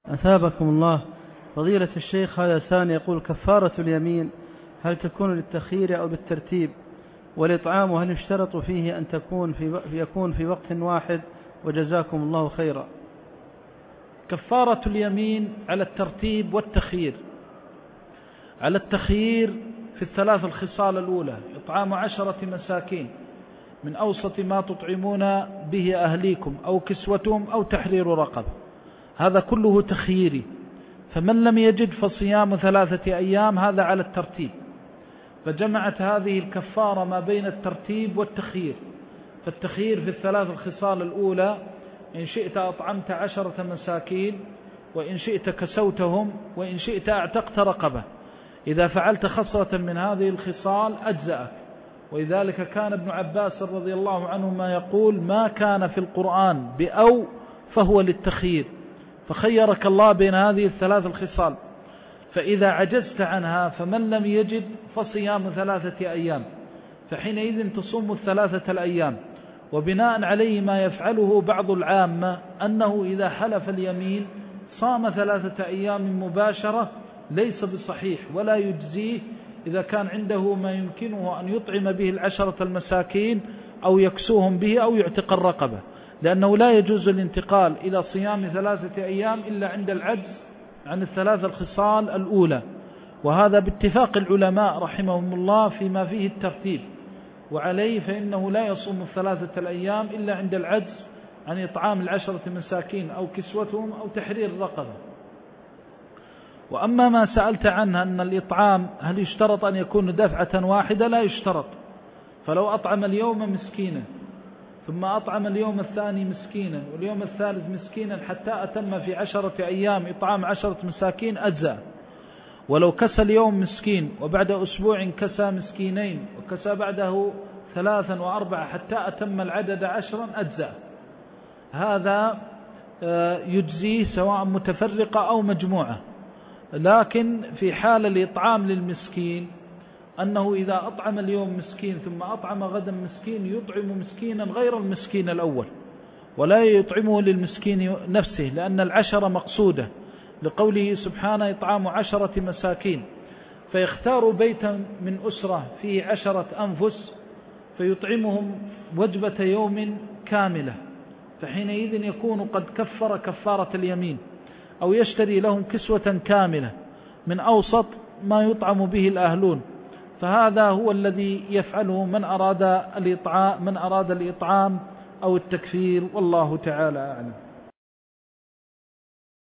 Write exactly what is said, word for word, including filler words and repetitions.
أثابكم الله. فضيلة الشيخ، هذا ثاني يقول: كفارة اليمين هل تكون للتخيير أو بالترتيب؟ والإطعام هل يشترط فيه أن تكون في يكون في وقت واحد؟ وجزاكم الله خيرا. كفارة اليمين على الترتيب والتخيير. على التخيير في الثلاث الخصال الأولى: إطعام عشرة مساكين من أوسط ما تطعمون به أهليكم أو كسوتهم أو تحرير رقبة، هذا كله تخييري. فمن لم يجد فصيام ثلاثة أيام، هذا على الترتيب. فجمعت هذه الكفارة ما بين الترتيب والتخيير. فالتخيير في الثلاث الخصال الأولى: إن شئت أطعمت عشرة مساكين، وإن شئت كسوتهم، وإن شئت أعتقت رقبة. إذا فعلت خصلة من هذه الخصال أجزأك. ولذلك كان ابن عباس رضي الله عنهما يقول: ما كان في القرآن بأو فهو للتخيير، فخيرك الله بين هذه الثلاث الخصال. فإذا عجزت عنها فمن لم يجد فصيام ثلاثة أيام، فحينئذ تصوم الثلاثة الأيام. وبناء عليه ما يفعله بعض العامة أنه إذا حلف اليمين صام ثلاثة أيام مباشرة، ليس بصحيح ولا يجزيه إذا كان عنده ما يمكنه أن يطعم به العشرة المساكين أو يكسوهم به أو يعتق الرقبة، لأنه لا يجوز الانتقال إلى صيام ثلاثة أيام إلا عند العجز عن الثلاث الخصال الأولى. وهذا باتفاق العلماء رحمهم الله فيما فيه الترتيب. وعليه فإنه لا يصوم الثلاثة الأيام إلا عند العجز عن إطعام العشرة مساكين أو كسوتهم أو تحرير الرقبة. وأما ما سألت عنه أن الإطعام هل يشترط أن يكون دفعة واحدة؟ لا يشترط. فلو أطعم اليوم مسكينا، ثم أطعم اليوم الثاني مسكينا، واليوم الثالث مسكينا، حتى أتم في عشرة أيام إطعام عشرة مساكين، أجزاء. ولو كسى اليوم مسكين وبعد أسبوع كسى مسكينين وكسى بعده ثلاثا وأربعة حتى أتم العدد عشرا، أجزاء. هذا يجزيه سواء متفرقة أو مجموعة. لكن في حال الإطعام للمسكين أنه إذا أطعم اليوم مسكين ثم أطعم غدا مسكين، يطعم مسكينا غير المسكين الأول، ولا يطعمه للمسكين نفسه، لأن العشرة مقصودة لقوله سبحانه: إطعام عشرة مساكين. فيختار بيتا من أسرة فيه عشرة أنفس فيطعمهم وجبة يوم كاملة، فحينئذ يكون قد كفر كفارة اليمين. أو يشتري لهم كسوة كاملة من أوسط ما يطعم به الأهلون. فهذا هو الذي يفعله من أراد الإطعام من أراد الإطعام أو التكفير، والله تعالى أعلم.